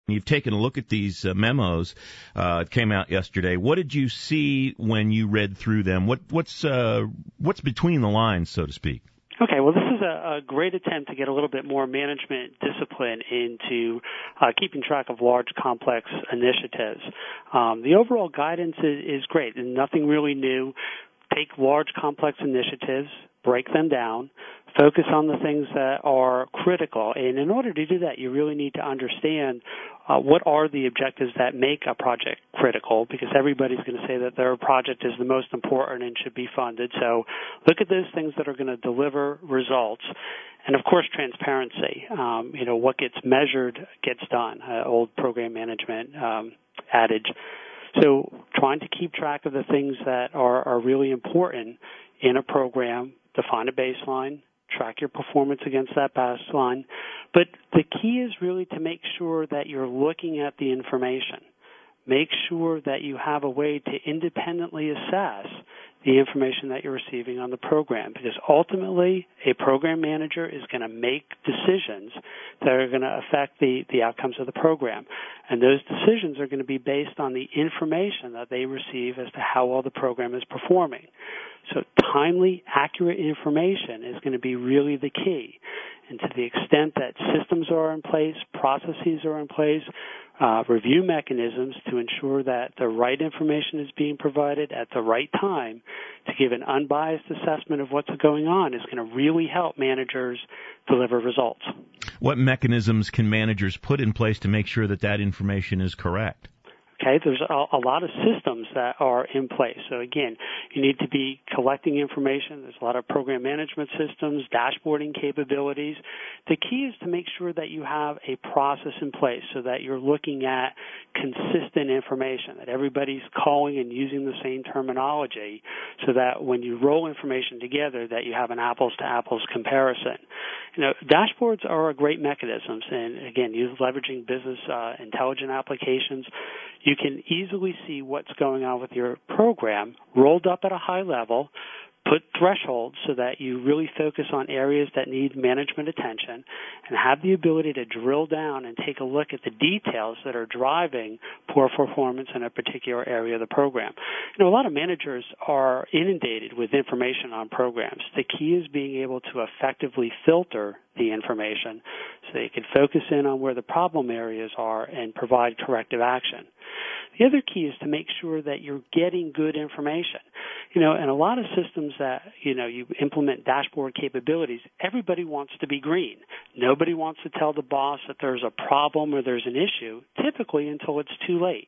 You've taken a look at these memos. It came out yesterday. What did you see when you read through them? What's between the lines, so to speak? Okay, well, this is a great attempt to get a little bit more management discipline into keeping track of large, complex initiatives. The overall guidance is great and nothing really new. Take large, complex initiatives, break them down, focus on the things that are critical. And in order to do that, you really need to understand what are the objectives that make a project critical, because everybody's going to say that their project is the most important and should be funded. So look at those things that are going to deliver results. And, of course, transparency. What gets measured gets done, old program management adage. So trying to keep track of the things that are really important in a program, define a baseline, track your performance against that baseline. But the key is really to make sure that you're looking at the information. Make sure that you have a way to independently assess the information that you're receiving on the program, because ultimately a program manager is going to make decisions that are going to affect the outcomes of the program. And those decisions are going to be based on the information that they receive as to how well the program is performing. So timely, accurate information is going to be really the key. And to the extent that systems are in place, processes are in place, review mechanisms to ensure that the right information is being provided at the right time to give an unbiased assessment of what's going on is going to really help managers deliver results. What mechanisms can managers put in place to make sure that that information is correct? Okay, there's a lot of systems that are in place. So again, you need to be collecting information. There's a lot of program management systems, dashboarding capabilities. The key is to make sure that you have a process in place so that you're looking at consistent information, that everybody's calling and using the same terminology so that when you roll information together that you have an apples-to-apples comparison. Dashboards are a great mechanisms, and again, leveraging business intelligent applications. You can easily see what's going on with your program rolled up at a high level, put thresholds so that you really focus on areas that need management attention, and have the ability to drill down and take a look at the details that are driving poor performance in a particular area of the program. A lot of managers are inundated with information on programs. The key is being able to effectively filter the information so that you can focus in on where the problem areas are and provide corrective action. The other key is to make sure that you're getting good information. And a lot of systems that, you implement dashboard capabilities, everybody wants to be green. Nobody wants to tell the boss that there's a problem or there's an issue, typically until it's too late.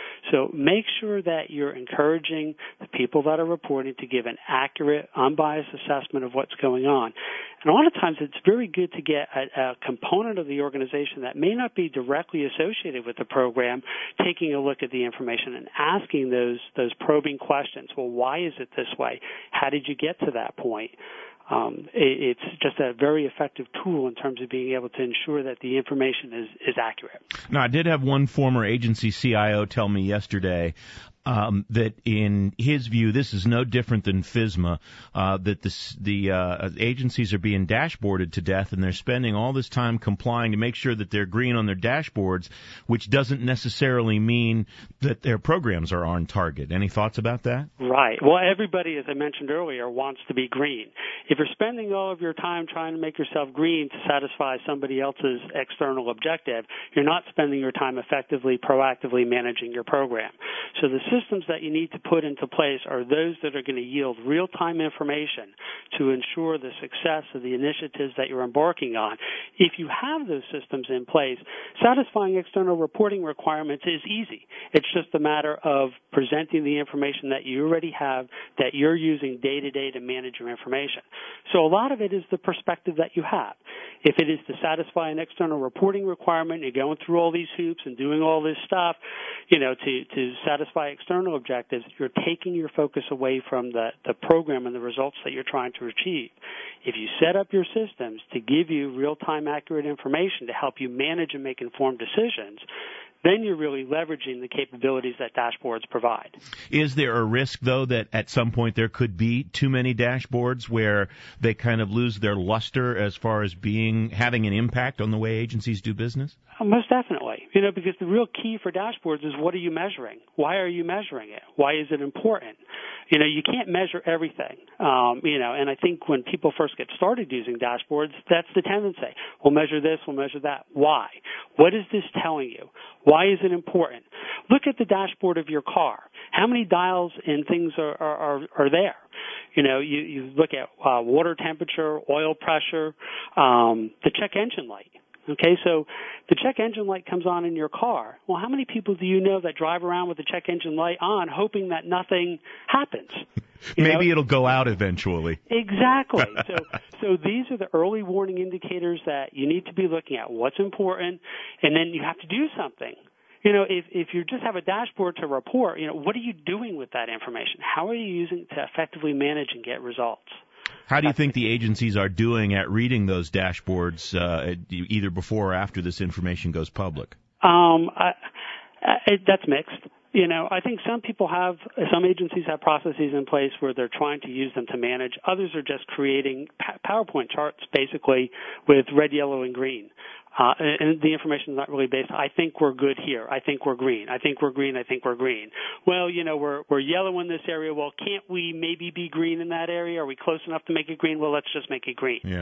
So make sure that you're encouraging the people that are reporting to give an accurate, unbiased assessment of what's going on. And a lot of times it's very good to get a component of the organization that may not be directly associated with the program taking a look at the information and asking those probing questions. Well, why is it this way? How did you get to that point? It's just a very effective tool in terms of being able to ensure that the information is accurate. Now, I did have one former agency CIO tell me yesterday that in his view, this is no different than FSMA, that the agencies are being dashboarded to death, and they're spending all this time complying to make sure that they're green on their dashboards, which doesn't necessarily mean that their programs are on target. Any thoughts about that? Right. Well, everybody, as I mentioned earlier, wants to be green. If you're spending all of your time trying to make yourself green to satisfy somebody else's external objective, you're not spending your time effectively, proactively managing your program. So the systems that you need to put into place are those that are going to yield real-time information to ensure the success of the initiatives that you're embarking on. If you have those systems in place, satisfying external reporting requirements is easy. It's just a matter of presenting the information that you already have that you're using day-to-day to manage your information. So a lot of it is the perspective that you have. If it is to satisfy an external reporting requirement, you're going through all these hoops and doing all this stuff, to satisfy external objectives, you're taking your focus away from the program and the results that you're trying to achieve. If you set up your systems to give you real-time accurate information to help you manage and make informed decisions, then you're really leveraging the capabilities that dashboards provide. Is there a risk, though, that at some point there could be too many dashboards where they kind of lose their luster as far as having an impact on the way agencies do business? Most definitely. Because the real key for dashboards is what are you measuring? Why are you measuring it? Why is it important? You can't measure everything. And I think when people first get started using dashboards, that's the tendency. We'll measure this, we'll measure that. Why? What is this telling you? Why is it important? Look at the dashboard of your car. How many dials and things are there? You look at water temperature, oil pressure, the check engine light. Okay, so the check engine light comes on in your car. Well, how many people do you know that drive around with the check engine light on hoping that nothing happens? Maybe it'll go out eventually. Exactly. So these are the early warning indicators that you need to be looking at. What's important, and then you have to do something. If you just have a dashboard to report, what are you doing with that information? How are you using it to effectively manage and get results? How do you think the agencies are doing at reading those dashboards, either before or after this information goes public? That's mixed. I think some agencies have processes in place where they're trying to use them to manage. Others are just creating PowerPoint charts, basically, with red, yellow, and green. And the information is not really based. I think we're good here. I think we're green. I think we're green. I think we're green. Well, we're yellow in this area. Well, can't we maybe be green in that area? Are we close enough to make it green? Well, let's just make it green. Yeah.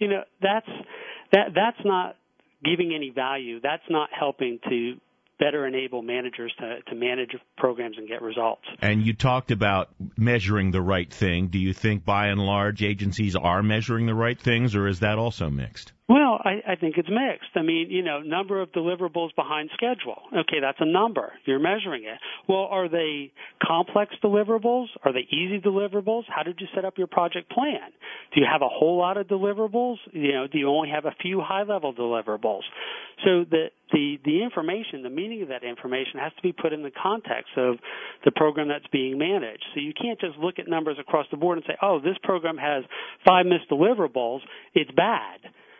That's not giving any value. That's not helping to better enable managers to manage programs and get results. And you talked about measuring the right thing. Do you think, by and large, agencies are measuring the right things, or is that also mixed? Well, I think it's mixed. Number of deliverables behind schedule. Okay, that's a number. You're measuring it. Well, are they complex deliverables? Are they easy deliverables? How did you set up your project plan? Do you have a whole lot of deliverables? Do you only have a few high-level deliverables? So the information, the meaning of that information has to be put in the context of the program that's being managed. So you can't just look at numbers across the board and say, oh, this program has 5 missed deliverables. It's bad.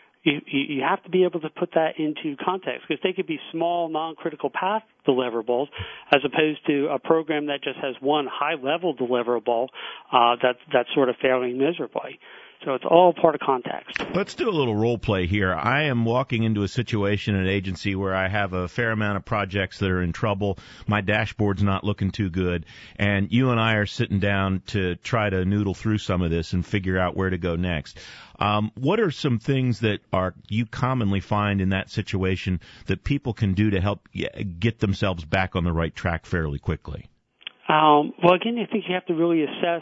You have to be able to put that into context, because they could be small, non-critical path deliverables as opposed to a program that just has one high-level deliverable that's sort of failing miserably. So it's all part of context. Let's do a little role play here. I am walking into a situation at an agency where I have a fair amount of projects that are in trouble. My dashboard's not looking too good. And you and I are sitting down to try to noodle through some of this and figure out where to go next. What are some things that you commonly find in that situation that people can do to help get themselves back on the right track fairly quickly? Well, again, I think you have to really assess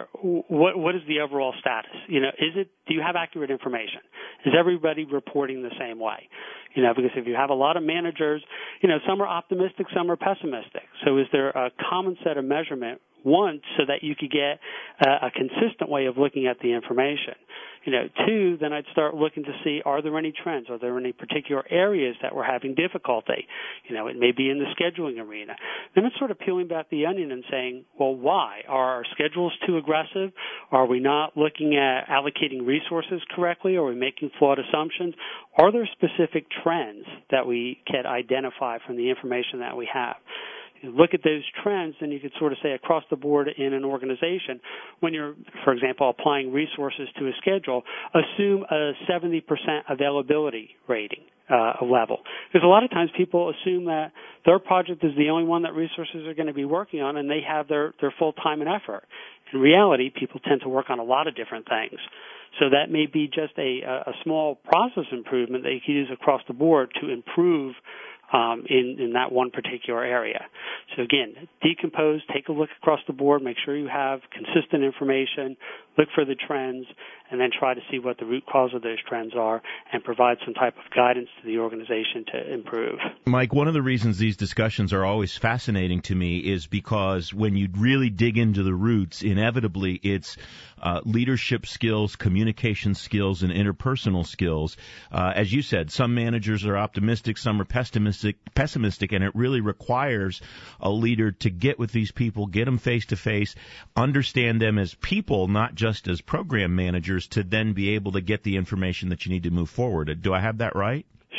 what is the overall status. Do you have accurate information? Is everybody reporting the same way? Because if you have a lot of managers, some are optimistic, some are pessimistic. So is there a common set of measurement, one, so that you could get a consistent way of looking at the information? Two, then I'd start looking to see, are there any trends? Are there any particular areas that we're having difficulty? It may be in the scheduling arena. Then it's sort of peeling back the onion and saying, well, why? Are our schedules too aggressive? Are we not looking at allocating resources correctly? Are we making flawed assumptions? Are there specific trends that we can identify from the information that we have? Look at those trends, and you could sort of say across the board in an organization, when you're, for example, applying resources to a schedule, assume a 70% availability rating level. Because a lot of times people assume that their project is the only one that resources are going to be working on, and they have their full time and effort. In reality, people tend to work on a lot of different things. So that may be just a small process improvement that you can use across the board to improve in that one particular area. So again, decompose, take a look across the board, make sure you have consistent information, look for the trends, and then try to see what the root cause of those trends are and provide some type of guidance to the organization to improve. Mike, one of the reasons these discussions are always fascinating to me is because when you really dig into the roots, inevitably it's leadership skills, communication skills, and interpersonal skills. As you said, some managers are optimistic, some are pessimistic, and it really requires a leader to get with these people, get them face-to-face, understand them as people, not just as program managers, to then be able to get the information that you need to move forward. Do I have that right?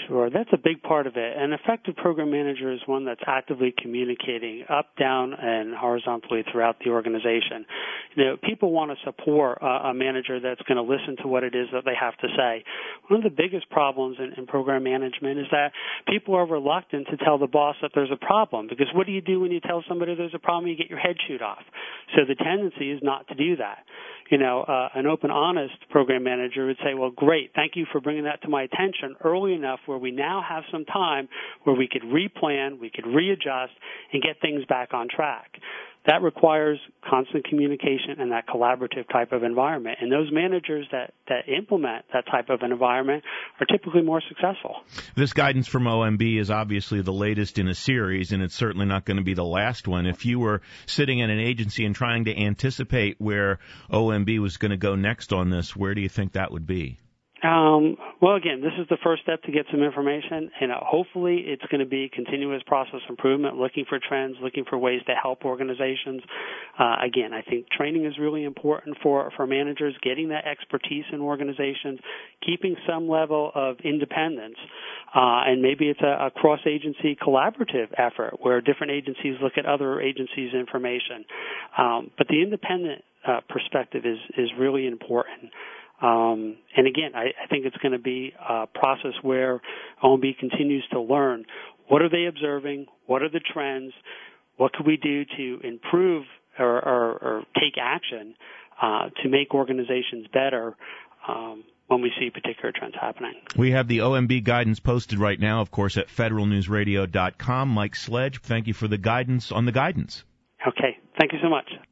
Sure, that's a big part of it. An effective program manager is one that's actively communicating up, down, and horizontally throughout the organization. People want to support a manager that's going to listen to what it is that they have to say. One of the biggest problems in program management is that people are reluctant to tell the boss that there's a problem, because what do you do when you tell somebody there's a problem? You get your head chewed off. So the tendency is not to do that. An open, honest program manager would say, well, great, thank you for bringing that to my attention early enough where we now have some time where we could replan, we could readjust, and get things back on track. That requires constant communication and that collaborative type of environment. And those managers that implement that type of an environment are typically more successful. This guidance from OMB is obviously the latest in a series, and it's certainly not going to be the last one. If you were sitting in an agency and trying to anticipate where OMB was going to go next on this, where do you think that would be? Well, again, this is the first step to get some information, and hopefully it's going to be continuous process improvement, looking for trends, looking for ways to help organizations. Again, I think training is really important for managers, getting that expertise in organizations, keeping some level of independence, and maybe it's a cross-agency collaborative effort where different agencies look at other agencies' information. But the independent perspective is really important. And again, I think it's going to be a process where OMB continues to learn what are they observing, what are the trends, what could we do to improve or take action to make organizations better when we see particular trends happening. We have the OMB guidance posted right now, of course, at federalnewsradio.com. Mike Sledge, thank you for the guidance on the guidance. Okay, thank you so much.